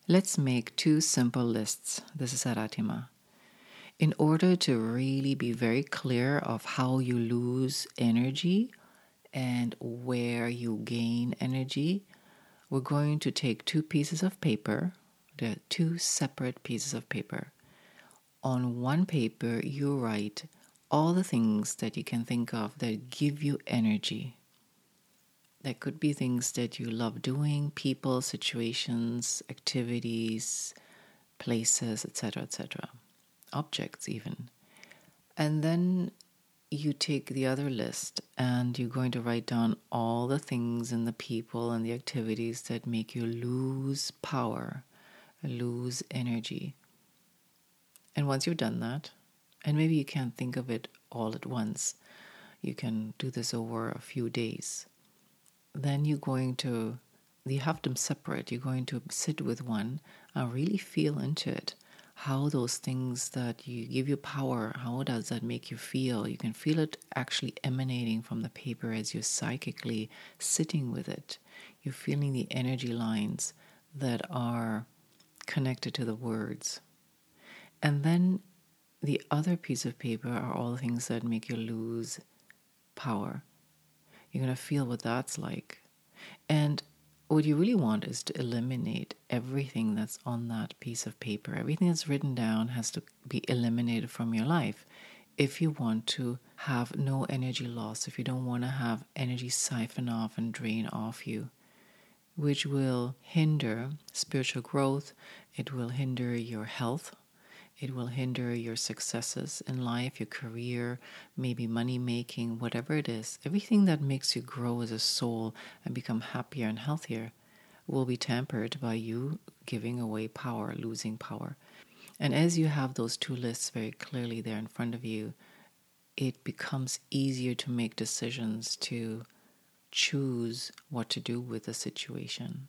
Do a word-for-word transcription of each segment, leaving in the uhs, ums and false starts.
Let's make two simple lists. This is Aratima. In order to really be very clear of how you lose energy and where you gain energy, we're going to take two pieces of paper. They're two separate pieces of paper. On one paper, you write all the things that you can think of that give you energy. That could be things that you love doing, people, situations, activities, places, et cetera, et cetera. Objects even. And then you take the other list and you're going to write down all the things and the people and the activities that make you lose power, lose energy. And once you've done that, and maybe you can't think of it all at once, you can do this over a few days. Then you're going to, you have them separate. You're going to sit with one and really feel into it. How those things that you give you power, how does that make you feel? You can feel it actually emanating from the paper as you're psychically sitting with it. You're feeling the energy lines that are connected to the words. And then the other piece of paper are all the things that make you lose power. You're going to feel what that's like. And what you really want is to eliminate everything that's on that piece of paper. Everything that's written down has to be eliminated from your life if you want to have no energy loss, if you don't want to have energy siphon off and drain off you, which will hinder spiritual growth. It will hinder your health. It will hinder your successes in life, your career, maybe money making, whatever it is. Everything that makes you grow as a soul and become happier and healthier will be tempered by you giving away power, losing power. And as you have those two lists very clearly there in front of you, it becomes easier to make decisions, to choose what to do with the situation.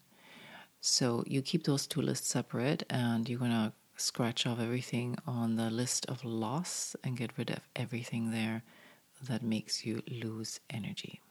So you keep those two lists separate, and you're going to scratch off everything on the list of loss and get rid of everything there that makes you lose energy.